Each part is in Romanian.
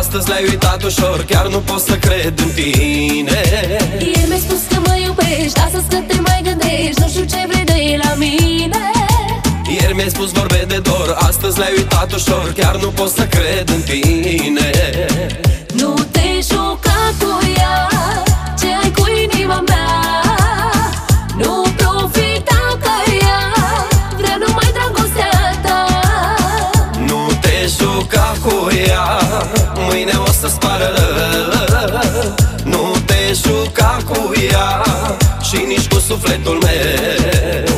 astăzi le-ai uitat ușor. Chiar nu pot să cred în tine. Ieri mi-ai spus că mă iubești, astăzi că te mai gândești. Nu știu ce vrei de la mine. Ieri mi-ai spus vorbe de dor, astăzi le-ai uitat ușor. Chiar nu pot să cred în tine. Nu te juca cu ea, ce ai cu inima mea. Nu profita că ea vrea numai dragostea ta. Nu te juca cu ea, mâine o să-ți pară rău. Nu te juca cu ea și nici cu sufletul meu.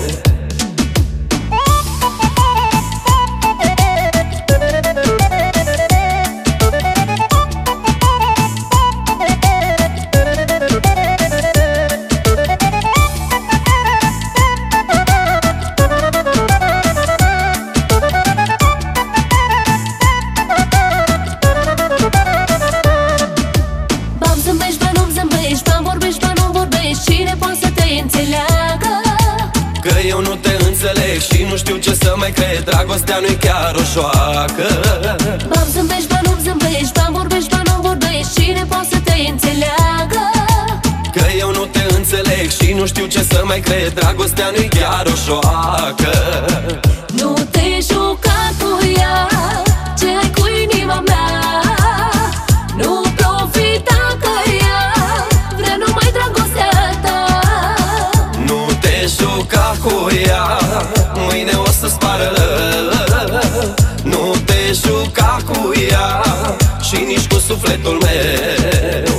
Cine poate să te înțeleagă? Că eu nu te înțeleg și nu știu ce să mai cred. Dragostea nu-i chiar o joacă. Ba-mi zâmbești, ba nu-mi zâmbești, ba-mi vorbești, ba nu vorbești. Cine poate să te înțeleagă? Că eu nu te înțeleg și nu știu ce să mai cred. Dragostea nu-i chiar o joacă. Nu te juca cu ea, ce ai cu inima mea. Nu profita că ea vrea numai dragostea ta. Nu te juca cu ea, mâine o să-ți pară rău. Nu te juca cu ea și nici cu sufletul meu.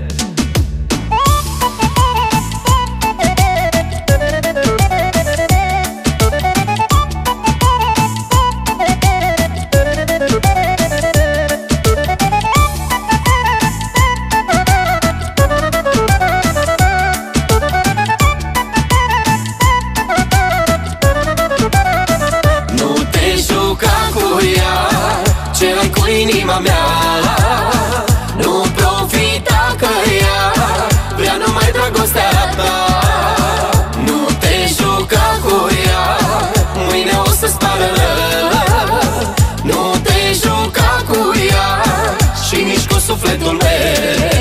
Ce ai cu inima mea, nu profita că ea vrea numai dragostea ta. Nu te juca cu ea, mâine o să-ți pară rău. Nu te juca cu ea și nici cu sufletul meu.